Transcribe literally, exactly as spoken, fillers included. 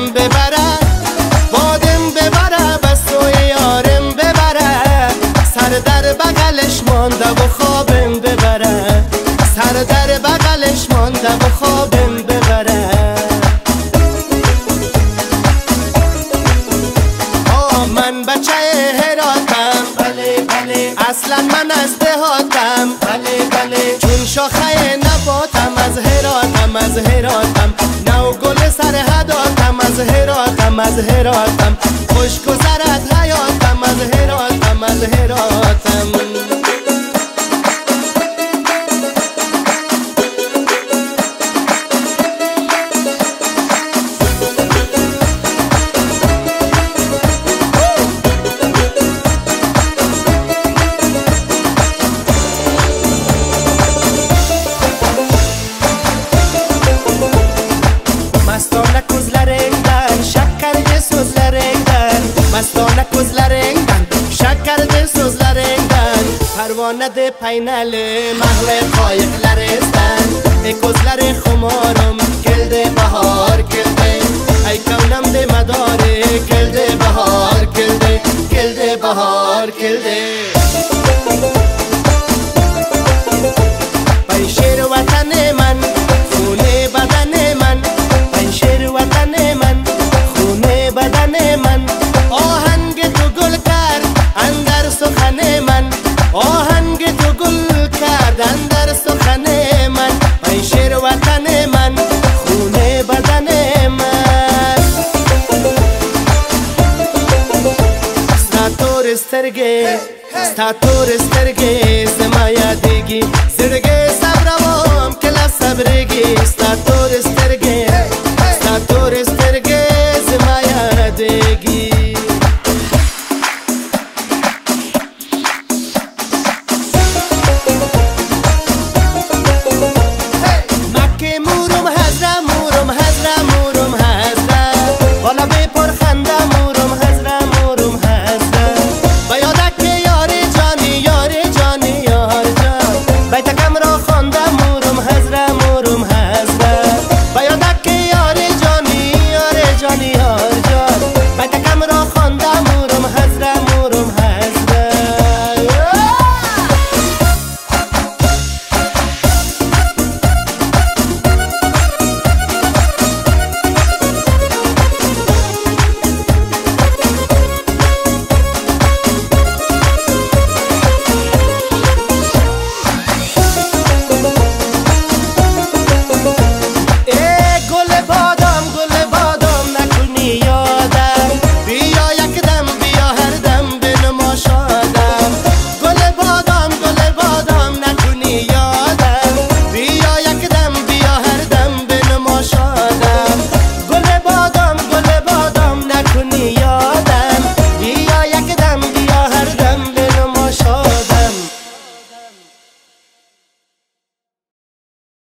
ببره، بادم ببره به سوی یارم ببره، سر در بغلش مانده و خوابم ببره، سر در بغلش مانده و خوابم ببره. آه من بچه هراتم، بله بله، اصلا من از دهاتم، بله بله، چون شاخه نباتم، از هراتم از هراتم، نو گل سر هداتم، از هراتم از هراتم، خوش گذرد حیاتم، از هراتم از هراتم. Mastona kuzlaringdan, shakkarli so'zlaringdan, mastona ko'zlaringdan, shakkarli so'zlaringdan, parvona deb paynali mahli qoyiqlaringdan, ey ko'zlari xumorim keldi bahor keldi, ay kavnam de madori keldi bahor keldi, keldi bahor keldi. Paysher vatani man, khune badani man, شیر وطن من، خونه بدن من، آهنگ تو گل کرد اندر سخن من، آهنگ تو گل کرد اندر سخن من، ای شیر وطن من، خونه بدن من. ستا تور سترگی، ستا تور سترگی زما یادگی،